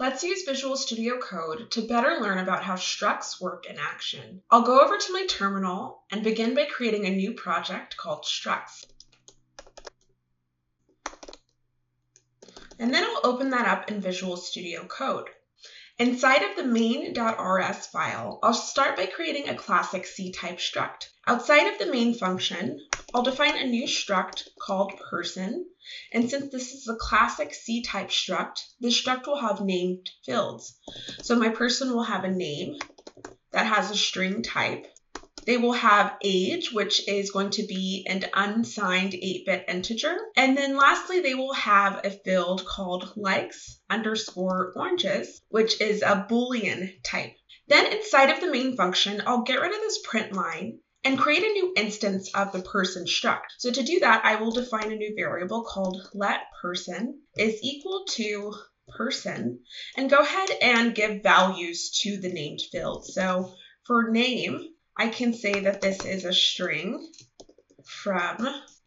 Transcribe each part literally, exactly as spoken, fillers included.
Let's use Visual Studio Code to better learn about how structs work in action. I'll go over to my terminal and begin by creating a new project called structs. And then I'll open that up in Visual Studio Code. Inside of the main.rs file, I'll start by creating a classic C-type struct. Outside of the main function, I'll define a new struct called person. And since this is a classic C-type struct, this struct will have named fields. So my person will have a name that has a string type. They will have age, which is going to be an unsigned eight bit integer. And then lastly, they will have a field called likes underscore oranges, which is a Boolean type. Then inside of the main function, I'll get rid of this print line and create a new instance of the person struct. So to do that, I will define a new variable called letPerson is equal to person, and go ahead and give values to the named field. So for name, I can say that this is a string from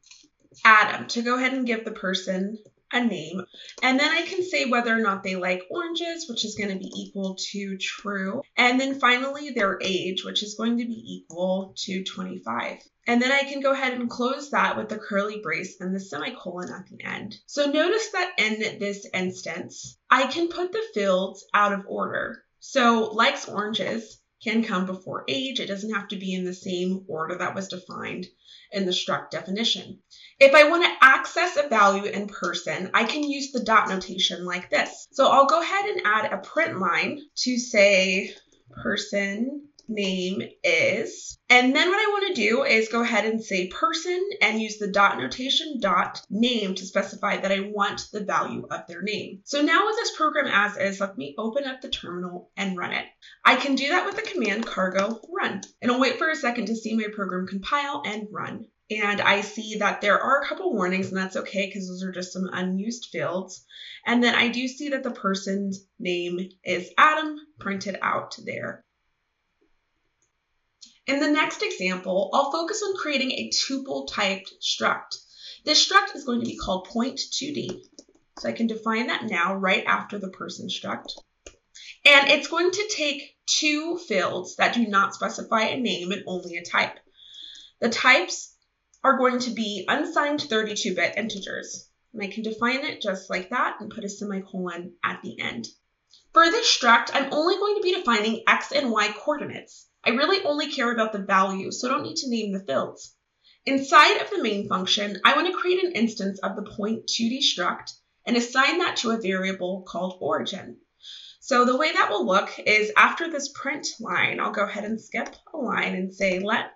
Adam to go ahead and give the person a name. And then I can say whether or not they like oranges, which is going to be equal to true. And then finally their age, which is going to be equal to twenty-five. And then I can go ahead and close that with the curly brace and the semicolon at the end. So notice that in this instance, I can put the fields out of order. So likes oranges can come before age. It doesn't have to be in the same order that was defined in the struct definition. If I want to access a value in person, I can use the dot notation like this. So I'll go ahead and add a print line to say person name is, and then what I want to do is go ahead and say person and use the dot notation dot name to specify that I want the value of their name. So now with this program as is, let me open up the terminal and run it. I can do that with the command cargo run, and I'll wait for a second to see my program compile and run. And I see that there are a couple warnings, and that's okay because those are just some unused fields. And then I do see that the person's name is Adam printed out there. In the next example, I'll focus on creating a tuple-typed struct. This struct is going to be called point two D. So I can define that now right after the person struct. And it's going to take two fields that do not specify a name and only a type. The types are going to be unsigned thirty-two bit integers. And I can define it just like that and put a semicolon at the end. For this struct, I'm only going to be defining X and Y coordinates. I really only care about the value, so I don't need to name the fields. Inside of the main function, I want to create an instance of the point two D struct and assign that to a variable called origin. So the way that will look is after this print line, I'll go ahead and skip a line and say let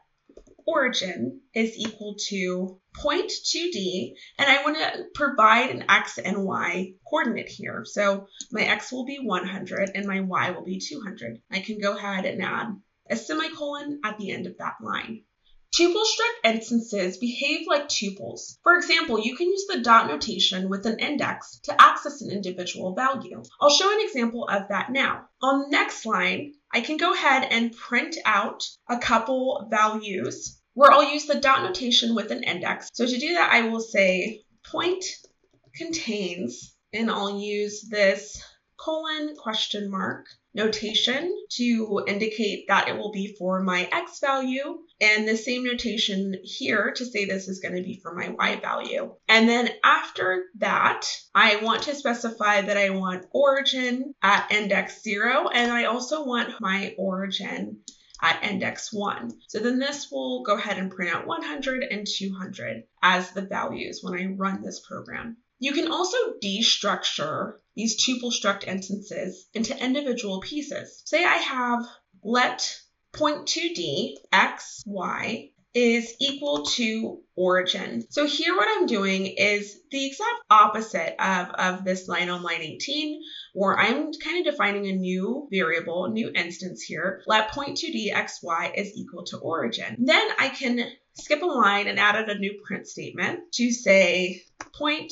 origin is equal to point two D, and I want to provide an X and Y coordinate here. So my X will be one hundred and my Y will be two hundred. I can go ahead and add a semicolon at the end of that line. Tuple struct instances behave like tuples. For example, you can use the dot notation with an index to access an individual value. I'll show an example of that now. On the next line, I can go ahead and print out a couple values where I'll use the dot notation with an index. So to do that, I will say point contains, and I'll use this colon question mark notation to indicate that it will be for my X value, and the same notation here to say this is going to be for my Y value. And then after that, I want to specify that I want origin at index zero, and I also want my origin at index one. So then this will go ahead and print out one hundred and two hundred as the values when I run this program. You can also destructure these tuple struct instances into individual pieces. Say I have let point two D x, y is equal to origin. So here what I'm doing is the exact opposite of, of this line on line eighteen, where I'm kind of defining a new variable, a new instance here. Let point two D x, y is equal to origin. Then I can skip a line and add a new print statement to say point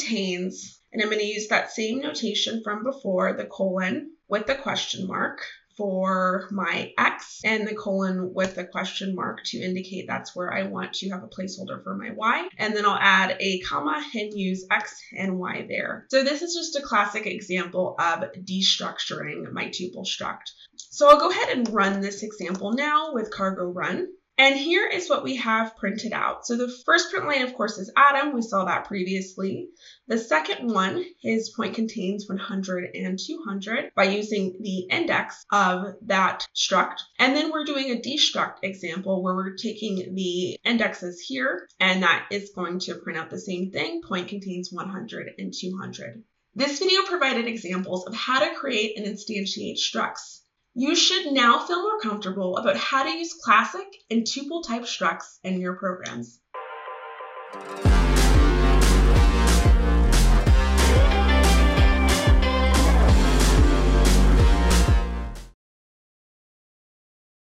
contains, and I'm going to use that same notation from before, the colon with the question mark for my X and the colon with a question mark to indicate that's where I want to have a placeholder for my Y. And then I'll add a comma and use X and Y there. So this is just a classic example of destructuring my tuple struct. So I'll go ahead and run this example now with cargo run. And here is what we have printed out. So the first print line, of course, is Adam. We saw that previously. The second one is point contains one hundred and two hundred by using the index of that struct. And then we're doing a destruct example where we're taking the indexes here, and that is going to print out the same thing. Point contains one hundred and two hundred. This video provided examples of how to create and instantiate structs. You should now feel more comfortable about how to use classic and tuple type structs in your programs.